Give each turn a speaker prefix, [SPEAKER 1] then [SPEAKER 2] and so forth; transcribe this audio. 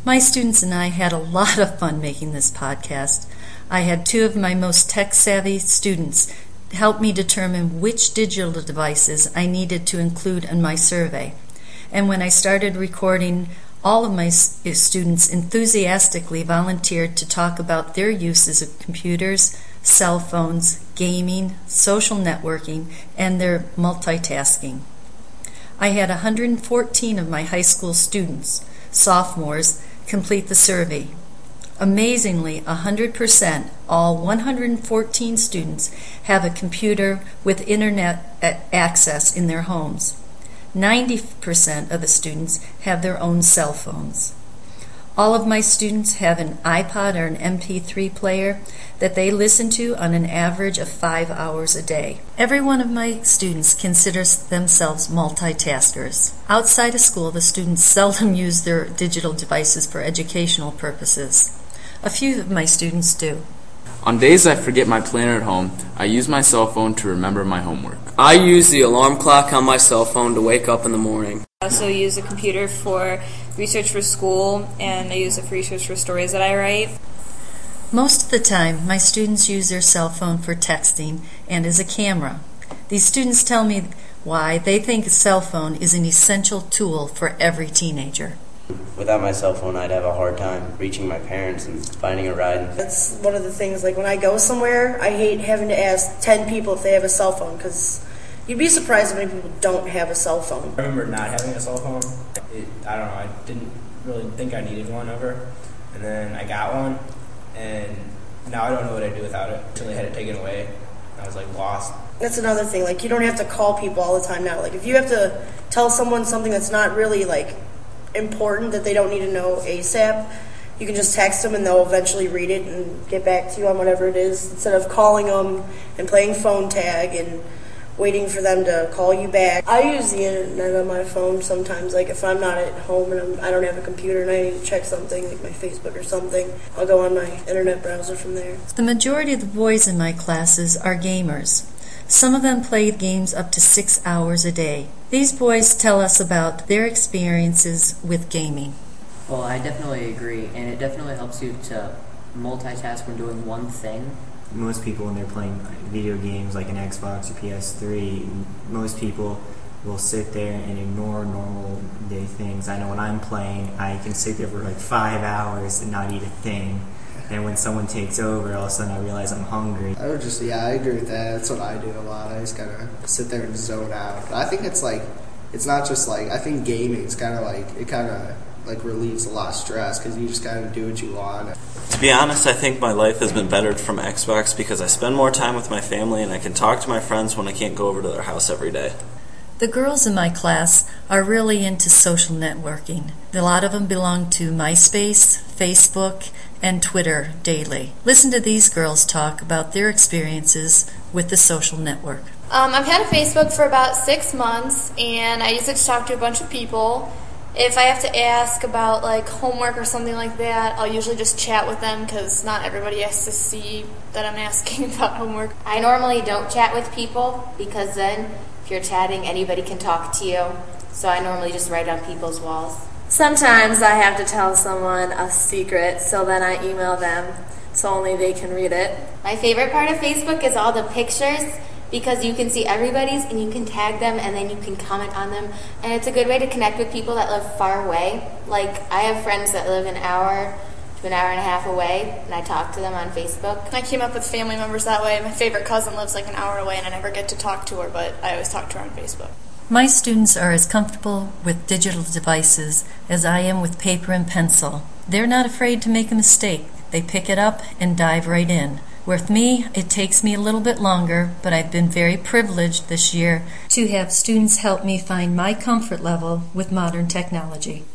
[SPEAKER 1] My students and I had a lot of fun making this podcast. I had two of my most tech-savvy students help me determine which digital devices I needed to include in my survey. And when I started recording, all of my students enthusiastically volunteered to talk about their uses of computers, cell phones, gaming, social networking, and their multitasking. I had 114 of my high school students, sophomores, complete the survey. Amazingly, 100%, all 114 students have a computer with internet access in their homes. 90% of the students have their own cell phones. All of my students have an iPod or an MP3 player that they listen to on an average of 5 hours a day. Every one of my students considers themselves multitaskers. Outside of school, the students seldom use their digital devices for educational purposes. A few of my students do.
[SPEAKER 2] On days I forget my planner at home, I use my cell phone to remember my homework.
[SPEAKER 3] I use the alarm clock on my cell phone to wake up in the morning.
[SPEAKER 4] I also use a computer for research for school, and I use it for research for stories that I write.
[SPEAKER 1] Most of the time, my students use their cell phone for texting and as a camera. These students tell me why they think a cell phone is an essential tool for every teenager.
[SPEAKER 5] Without my cell phone, I'd have a hard time reaching my parents and finding a ride.
[SPEAKER 6] That's one of the things, like when I go somewhere, I hate having to ask 10 people if they have a cell phone, because you'd be surprised how many people don't have a cell phone.
[SPEAKER 7] I remember not having a cell phone. I don't know, I didn't really think I needed one ever. And then I got one, and now I don't know what I'd do without it until they had it taken away. I was like lost.
[SPEAKER 6] That's another thing, like you don't have to call people all the time now. Like if you have to tell someone something that's not really like important that they don't need to know ASAP, you can just text them and they'll eventually read it and get back to you on whatever it is, instead of calling them and playing phone tag and waiting for them to call you back. I use the internet on my phone sometimes, like if I'm not at home and I don't have a computer and I need to check something, like my Facebook or something, I'll go on my internet browser from there.
[SPEAKER 1] The majority of the boys in my classes are gamers. Some of them play games up to 6 hours a day. These boys tell us about their experiences with gaming.
[SPEAKER 8] Well, I definitely agree, and it definitely helps you to multitask when doing one thing.
[SPEAKER 9] Most people, when they're playing video games like an Xbox or PS3, most people will sit there and ignore normal day things. I know when I'm playing, I can sit there for like 5 hours and not eat a thing. And when someone takes over, all of a sudden I realize I'm hungry.
[SPEAKER 10] I agree with that. That's what I do a lot. I just kind of sit there and zone out. But I think it's not just like, I think gaming is kind of like, it kind of like relieves a lot of stress because you just kind of do what you want.
[SPEAKER 11] To be honest, I think my life has been bettered from Xbox because I spend more time with my family and I can talk to my friends when I can't go over to their house every day.
[SPEAKER 1] The girls in my class are really into social networking. A lot of them belong to MySpace, Facebook, and Twitter daily. Listen to these girls talk about their experiences with the social network.
[SPEAKER 4] I've had a Facebook for about 6 months, and I use it to talk to a bunch of people. If I have to ask about like homework or something like that, I'll usually just chat with them because not everybody has to see that I'm asking about homework.
[SPEAKER 12] I normally don't chat with people because then if you're chatting, anybody can talk to you. So I normally just write on people's walls.
[SPEAKER 13] Sometimes I have to tell someone a secret, so then I email them so only they can read it.
[SPEAKER 12] My favorite part of Facebook is all the pictures because you can see everybody's and you can tag them and then you can comment on them. And it's a good way to connect with people that live far away. Like I have friends that live an hour to an hour and a half away, and I talk to them on Facebook.
[SPEAKER 4] I came up with family members that way. My favorite cousin lives like an hour away, and I never get to talk to her, but I always talk to her on Facebook.
[SPEAKER 1] My students are as comfortable with digital devices as I am with paper and pencil. They're not afraid to make a mistake. They pick it up and dive right in. With me, it takes me a little bit longer, but I've been very privileged this year to have students help me find my comfort level with modern technology.